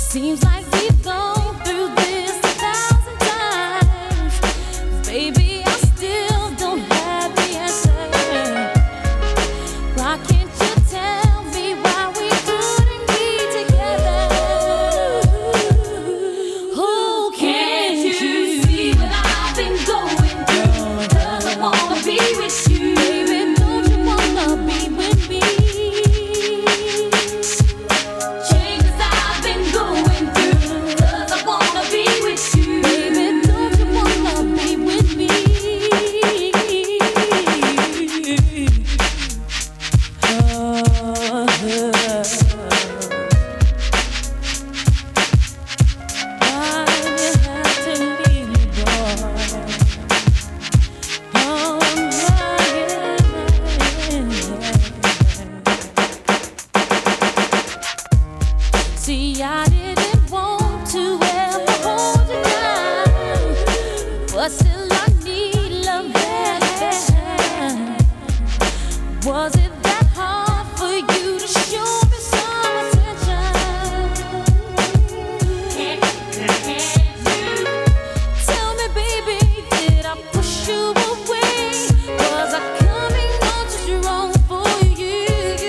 Seems like we've gone through this 1,000 times. Baby, I still don't have the answer. Why can't you tell me why we couldn't be together? Oh, can't you see what I've been going through? 'Cause I wanna be with you. Baby, don't you wanna be with me? Changes I've been going through, 'cause I wanna be with you. Baby, don't you wanna be with me? See, I didn't want to ever hold you down, but still I need love that bad. Was it that hard for you to show me some attention? Can't you tell me, baby, did I push you away? Was I coming on just wrong for you?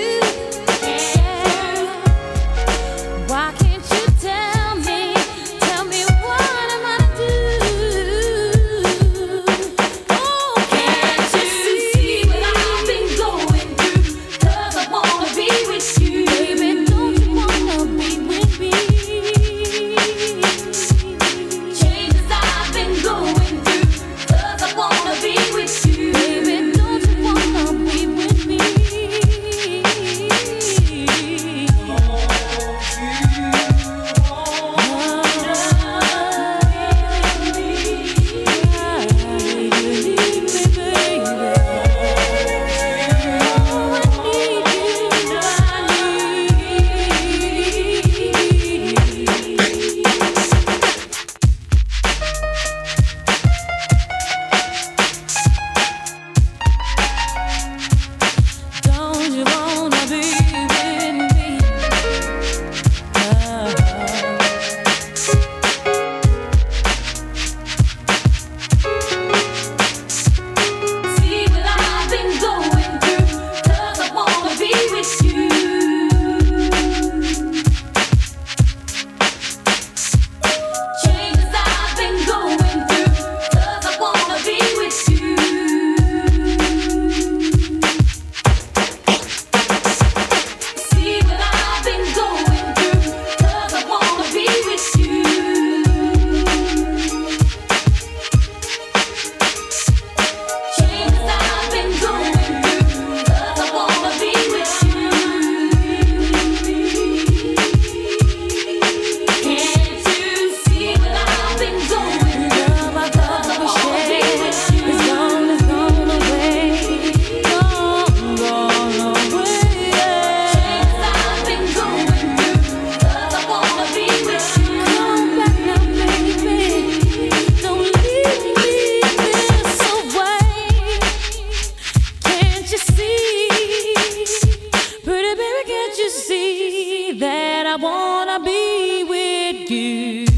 Why can't you tell me what am I to do? Oh, can't you see what I've been going through? 'Cause I wanna be with you. Baby, don't you wanna be with me? Changes I've been going through, 'cause I wanna be with you. Baby, don't you wanna be with me? Don't you wanna be with me? See what I've been going through, 'cause I wanna be with you. Changes I've been going through, 'cause I wanna be with you. See what I've been going through, 'cause I wanna be with you. Changes I've been going through, 'cause I wanna be with you. Can't you see what I've been going through? 'Cause I wanna be with you. It's gone away, gone away. Changes I've been going through, 'cause I wanna be with you. Come back now, baby. Don't leave me this way. Can't you see, pretty baby? Can't you see that I wanna be with you?